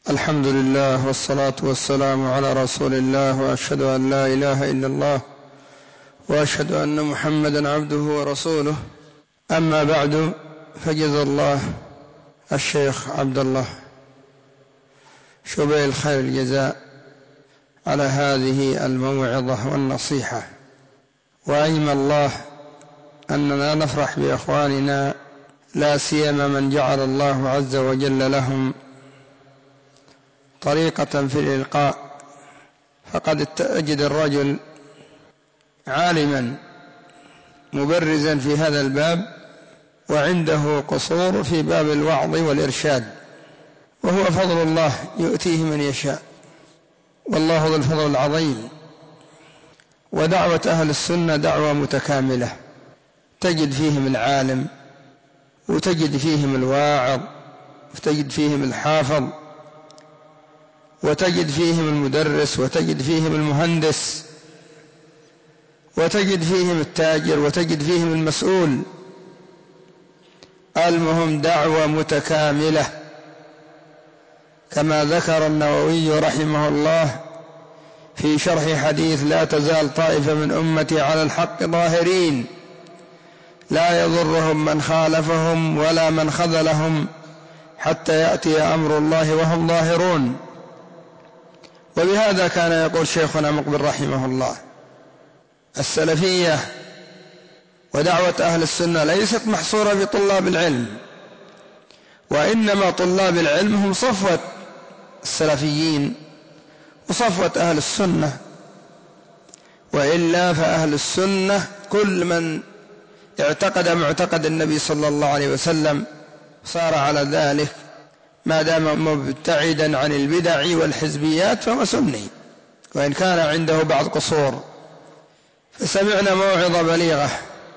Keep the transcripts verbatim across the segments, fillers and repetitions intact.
الحمد لله والصلاة والسلام على رسول الله، وأشهد أن لا إله إلا الله، وأشهد أن محمدا عبده ورسوله. أما بعد، فجزا الله الشيخ عبد الله شبيل خير الجزاء على هذه الموعظة والنصيحة، وأيم الله أننا نفرح بإخواننا، لا سيما من جعل الله عز وجل لهم طريقة في الإلقاء. فقد تجد الرجل عالما مبرزا في هذا الباب، وعنده قصور في باب الوعظ والإرشاد، وهو فضل الله يؤتيه من يشاء، والله ذو الفضل العظيم. ودعوة أهل السنة دعوة متكاملة، تجد فيهم العالم، وتجد فيهم الواعظ، وتجد فيهم الحافظ، وتجد فيهم المدرس، وتجد فيهم المهندس، وتجد فيهم التاجر، وتجد فيهم المسؤول. المهم دعوة متكاملة، كما ذكر النووي رحمه الله في شرح حديث: لا تزال طائفة من أمتي على الحق ظاهرين، لا يضرهم من خالفهم ولا من خذلهم حتى يأتي أمر الله وهم ظاهرون. وبهذا كان يقول شيخنا مقبل رحمه الله: السلفية ودعوة أهل السنة ليست محصورة بطلاب العلم، وإنما طلاب العلم هم صفوة السلفيين وصفوة أهل السنة، وإلا فأهل السنة كل من اعتقد معتقد النبي صلى الله عليه وسلم صار على ذلك، ما دام مبتعدا عن البدع والحزبيات فهو سني، وإن كان عنده بعض قصور. فسمعنا موعظة بليغة،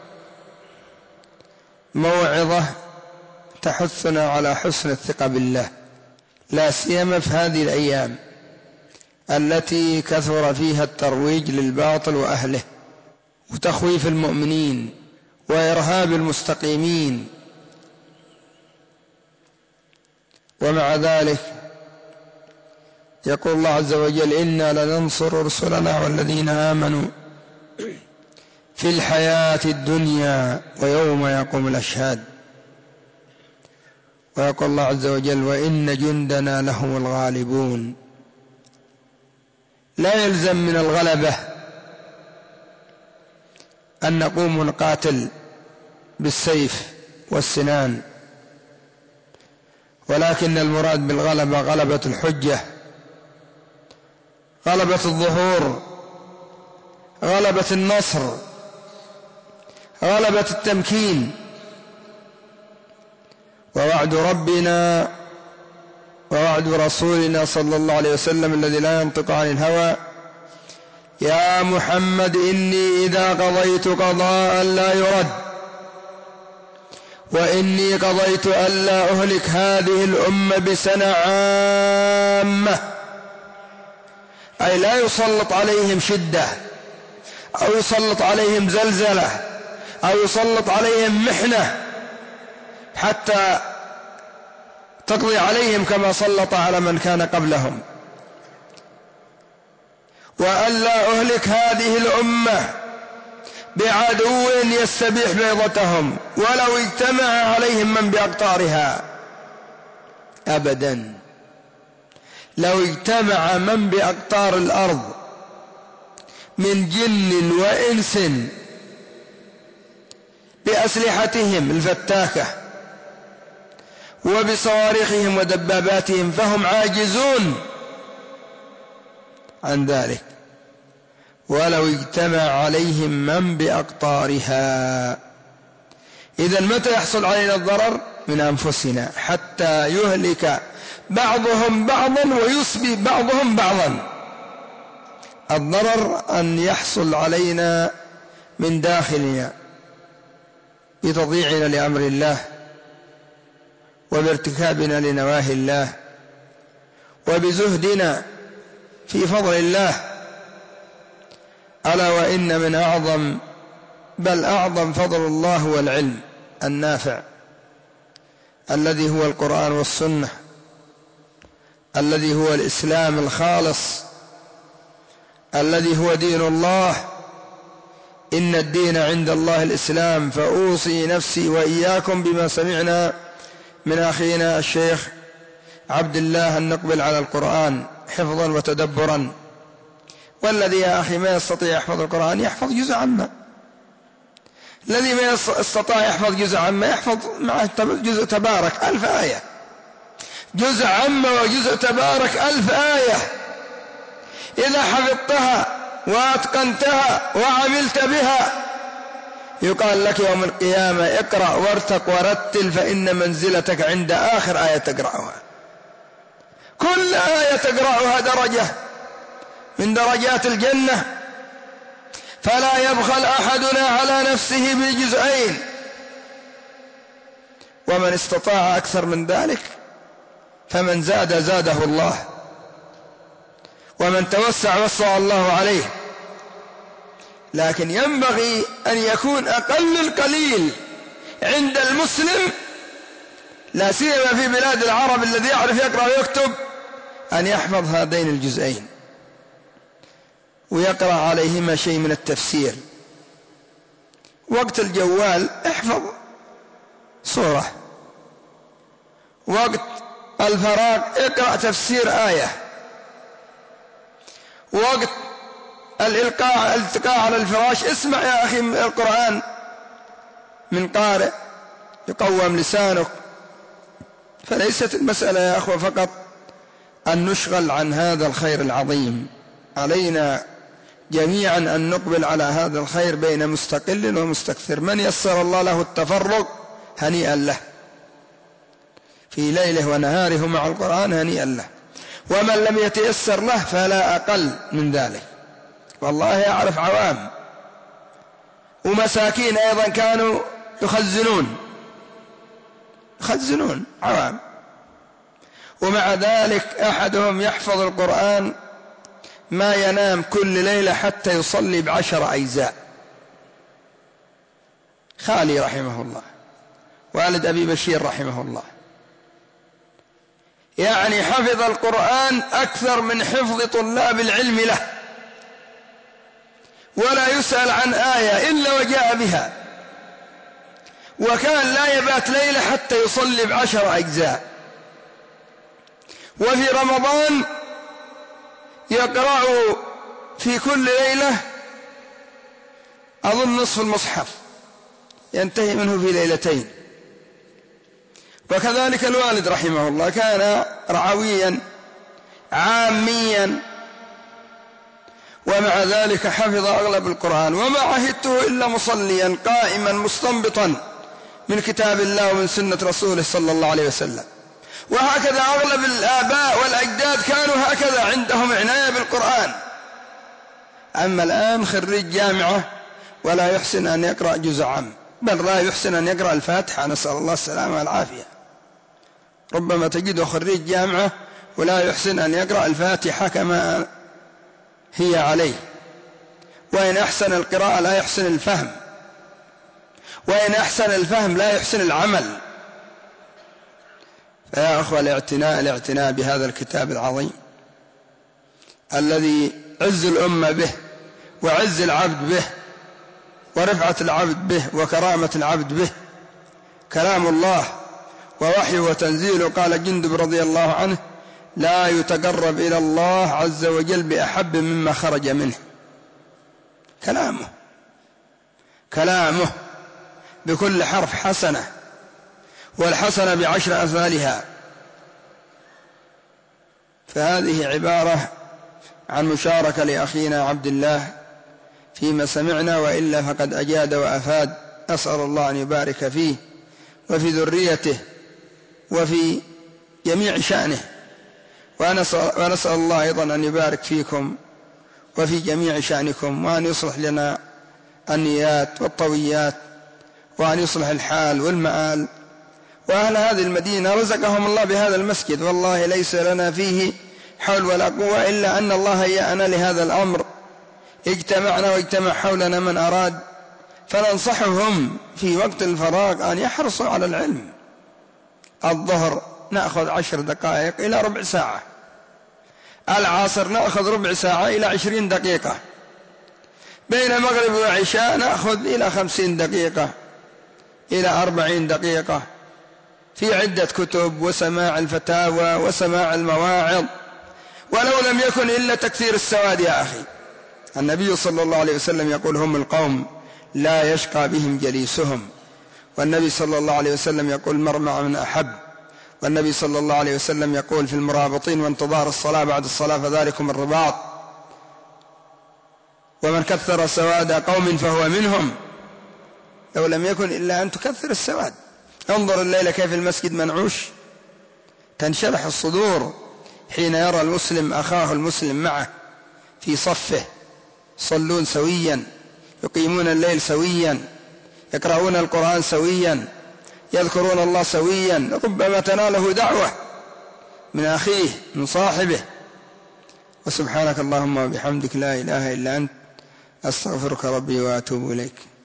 موعظة تحثنا على حسن الثقة بالله، لا سيما في هذه الأيام التي كثر فيها الترويج للباطل وأهله، وتخويف المؤمنين، وإرهاب المستقيمين. ومع ذلك يقول الله عز وجل: إنا لننصر رسلنا والذين آمنوا في الحياة الدنيا ويوم يقوم الأشهاد. ويقول الله عز وجل: وإن جندنا لهم الغالبون. لا يلزم من الغلبة أن نقوم نقاتل بالسيف والسنان، ولكن المراد بالغلبة غلبة الحجة، غلبة الظهور، غلبة النصر، غلبة التمكين. ووعد ربنا ووعد رسولنا صلى الله عليه وسلم الذي لا ينطق عن الهوى: يا محمد إني إذا قضيت قضاء لا يرد، وإني قضيت ألا أهلك هذه الأمة بسنة عامة، أي لا يسلط عليهم شدة، أو يسلط عليهم زلزلة، أو يسلط عليهم محنة حتى تقضي عليهم كما سلط على من كان قبلهم. وألا أهلك هذه الأمة بعدو يستبيح بيضتهم ولو اجتمع عليهم من بأقطارها. أبدا، لو اجتمع من بأقطار الأرض من جن وإنس بأسلحتهم الفتاكة وبصواريخهم ودباباتهم فهم عاجزون عن ذلك، ولو اجتمع عليهم من بأقطارها. إذن متى يحصل علينا الضرر؟ من أنفسنا، حتى يهلك بعضهم بعضا ويسبي بعضهم بعضا. الضرر أن يحصل علينا من داخلنا بتضييعنا لأمر الله، وبارتكابنا لنواهي الله، وبزهدنا في فضل الله. ألا وإن من أعظم بل أعظم فضل الله هو العلم النافع الذي هو القرآن والسنة، الذي هو الإسلام الخالص، الذي هو دين الله. إن الدين عند الله الإسلام. فأوصي نفسي وإياكم بما سمعنا من أخينا الشيخ عبد الله أن نقبل على القرآن حفظا وتدبرا. والذي يا أخي ما يستطيع يحفظ القرآن يحفظ جزء عما، الذي ما يستطيع يحفظ جزء عما يحفظ معه جزء تبارك ألف آية، جزء عما وجزء تبارك ألف آية. إذا حفظتها واتقنتها وعملت بها يقال لك يوم القيامة اقرأ وارتق ورتل فإن منزلتك عند آخر آية تقرأها. كل آية تقرأها درجة من درجات الجنة. فلا يبخل أحدنا على نفسه بجزئين، ومن استطاع أكثر من ذلك فمن زاد زاده الله، ومن توسع وسع الله عليه. لكن ينبغي أن يكون أقل القليل عند المسلم، لا سيما في بلاد العرب الذي يعرف يقرأ ويكتب، أن يحفظ هذين الجزئين ويقرأ عليهما شيء من التفسير. وقت الجوال احفظ سورة، وقت الفراغ اقرأ تفسير آية، وقت الإلقاء الالتقاء على الفراش اسمع يا أخي القرآن من قارئ يقوم لسانك. فليست المسألة يا أخوة فقط أن نشغل عن هذا الخير العظيم، علينا جميعا أن نقبل على هذا الخير بين مستقل ومستكثر. من يسر الله له التفرغ هنيئا له في ليله ونهاره مع القرآن، هنيئا له. ومن لم يتيسر له فلا أقل من ذلك. والله أعرف عوام ومساكين أيضا كانوا يخزنون يخزنون عوام، ومع ذلك أحدهم يحفظ القرآن ما ينام كل ليلة حتى يصلي بعشر أجزاء. خالي رحمه الله، والد أبي بشير رحمه الله، يعني حفظ القرآن أكثر من حفظ طلاب العلم له، ولا يسأل عن آية إلا وجاء بها، وكان لا يبات ليلة حتى يصلي بعشر أجزاء. وفي رمضان يقرأ في كل ليلة أظن نصف المصحف، ينتهي منه في ليلتين. وكذلك الوالد رحمه الله كان رعويا عاميا، ومع ذلك حفظ أغلب القرآن. وما عهدته إلا مصليا قائما مستنبطا من كتاب الله ومن سنة رسوله صلى الله عليه وسلم. وهكذا أغلب الآباء والأجداد كانوا هكذا، عندهم عناية بالقرآن. أما الآن خريج جامعة ولا يحسن أن يقرأ جزء عام، بل لا يحسن أن يقرأ الفاتحة، نسأل الله السلامة والعافية. ربما تجده خريج جامعة ولا يحسن أن يقرأ الفاتحة كما هي عليه، وإن أحسن القراءة لا يحسن الفهم، وإن أحسن الفهم لا يحسن العمل. فيا أخوة الاعتناء الاعتناء بهذا الكتاب العظيم الذي عز الأمة به وعز العبد به ورفعة العبد به وكرامة العبد به، كلام الله ووحي وتنزيل. قال جندب رضي الله عنه: لا يتقرب إلى الله عز وجل بأحب مما خرج منه. كلامه كلامه بكل حرف حسنة، والحسنة بعشر أمثالها. فهذه عبارة عن مشاركة لأخينا عبد الله فيما سمعنا، وإلا فقد أجاد وأفاد. أسأل الله أن يبارك فيه وفي ذريته وفي جميع شأنه، ونسأل الله أيضا أن يبارك فيكم وفي جميع شأنكم، وأن يصلح لنا النيات والطويات، وأن يصلح الحال والمآل. وأهل هذه المدينة رزقهم الله بهذا المسجد، والله ليس لنا فيه حول ولا قوة إلا أن الله هيأنا لهذا الأمر. اجتمعنا واجتمع حولنا من أراد، فننصحهم في وقت الفراغ أن يحرصوا على العلم. الظهر نأخذ عشر دقائق إلى ربع ساعة العصر نأخذ ربع ساعة إلى عشرين دقيقة، بين المغرب والعشاء نأخذ إلى خمسين دقيقة إلى أربعين دقيقة، في عدة كتب وسماع الفتاوى وسماع المواعظ، ولو لم يكن إلا تكثير السواد يا أخي. النبي صلى الله عليه وسلم يقول: هم القوم لا يشقى بهم جليسهم. والنبي صلى الله عليه وسلم يقول: المرء مع من أحب. والنبي صلى الله عليه وسلم يقول في المرابطين وانتظار الصلاة بعد الصلاة: فذلكم الرباط. ومن كثر سواد قوم فهو منهم. لو لم يكن إلا أن تكثر السواد. انظر الليلة كيف المسجد منعوش، تنشرح الصدور حين يرى المسلم أخاه المسلم معه في صفه، يصلون سويا، يقيمون الليل سويا، يقرؤون القرآن سويا، يذكرون الله سويا، ربما تناله دعوة من أخيه من صاحبه. وسبحانك اللهم وبحمدك لا إله إلا أنت، أستغفرك ربي وأتوب إليك.